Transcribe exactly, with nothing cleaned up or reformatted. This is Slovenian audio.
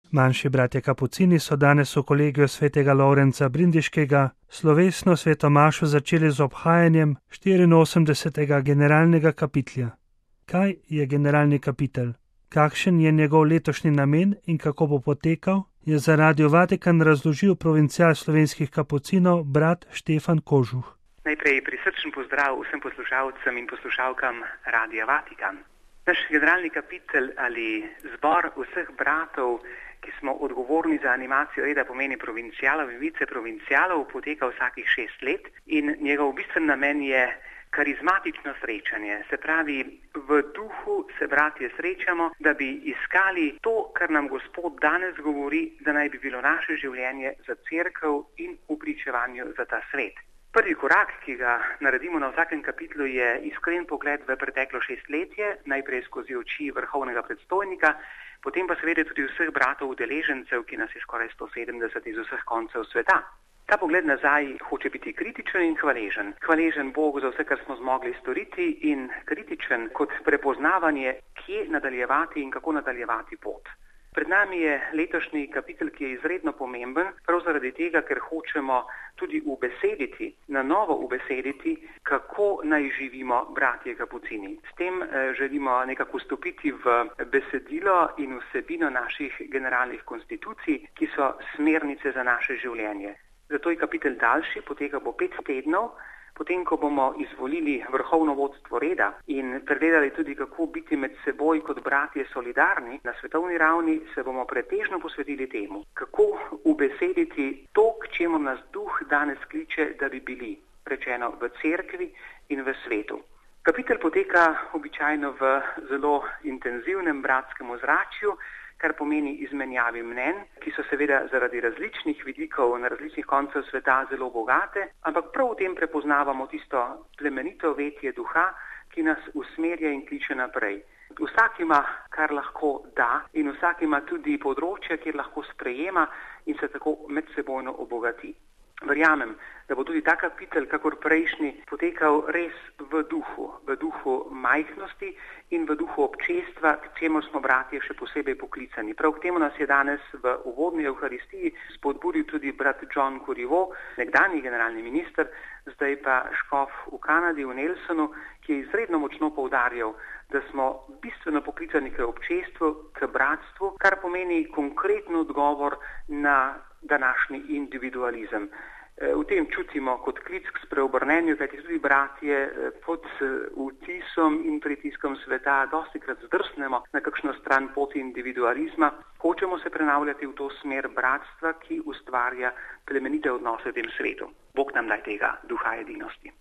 Manjši bratje kapucini so danes v kolegiju svetega Lovrenca Brindiškega slovesno svetomašo začeli z obhajanjem štiriinosemdesetega generalnega kapitlja. Kaj je generalni kapitel? Kakšen je njegov letošnji namen in kako bo potekal, je za Radio Vatikan razložil provincial slovenskih kapucinov brat Štefan Kožuh. Najprej prisrčen pozdrav vsem poslušalcem in poslušalkam Radia Vatikan. Naš generalni kapitel ali zbor vseh bratov, ki smo odgovorni za animacijo reda, pomeni provincialov in viceprovincialov, poteka vsakih šest let in njegov bistven namen je karizmatično srečanje. Se pravi, v duhu se bratje srečamo, da bi iskali to, kar nam Gospod danes govori, da naj bi bilo naše življenje za cerkev in v pričevanju za ta svet. Prvi korak, ki ga naredimo na vsakem kapitlu, je iskren pogled v preteklo šestletje, najprej skozi oči vrhovnega predstojnika, potem pa seveda tudi vseh bratov udeležencev, ki nas je skoraj sto sedemdeset iz vseh koncev sveta. Ta pogled nazaj hoče biti kritičen in hvaležen. Hvaležen Bogu za vse, kar smo zmogli storiti, in kritičen kot prepoznavanje, kje nadaljevati in kako nadaljevati pot. Pred nami je letošnji kapitel, ki je izredno pomemben, prav zaradi tega, ker hočemo tudi ubesediti, na novo ubesediti, kako naj živimo bratje kapucini. S tem eh, želimo nekako vstopiti v besedilo in vsebino naših generalnih konstitucij, ki so smernice za naše življenje. Zato je kapitel daljši, poteka bo pet tednov, potem, ko bomo izvolili vrhovno vodstvo reda in pregledali tudi, kako biti med seboj kot bratje solidarni na svetovni ravni, se bomo pretežno posvetili temu, kako ubesediti to, k čemu nas duh danes kliče, da bi bili, rečeno, v cerkvi in v svetu. Kapitel poteka običajno v zelo intenzivnem bratskem ozračju, kar pomeni izmenjavi mnenj, ki so seveda zaradi različnih vidikov na različnih koncev sveta zelo bogate, ampak prav v tem prepoznavamo tisto plemenito vetje duha, ki nas usmerja in kliče naprej. Vsak ima, kar lahko da, in vsak ima tudi področje, kjer lahko sprejema in se tako medsebojno obogati. Verjamem, da bo tudi ta kapitel, kakor prejšnji, potekal res v duhu, v duhu majhnosti in v duhu občestva, k čemu smo bratje še posebej poklicani. Prav k temu nas je danes v uvodni Evharistiji spodbudil tudi brat John Corriveau, nekdanji generalni minister, zdaj pa škof v Kanadi, v Nelsonu, ki je izredno močno poudarjal, da smo bistveno poklicani k občestvu, k bratstvu, kar pomeni konkreten odgovor na današnji individualizem. V tem čutimo kot klic k spreobrnenju, kajti tudi bratje pod vtisom in pritiskom sveta dostikrat zdrsnemo na kakšno stran poti individualizma. Hočemo se prenavljati v to smer bratstva, ki ustvarja plemenite odnose v tem svetu. Bog nam daj tega duha edinosti.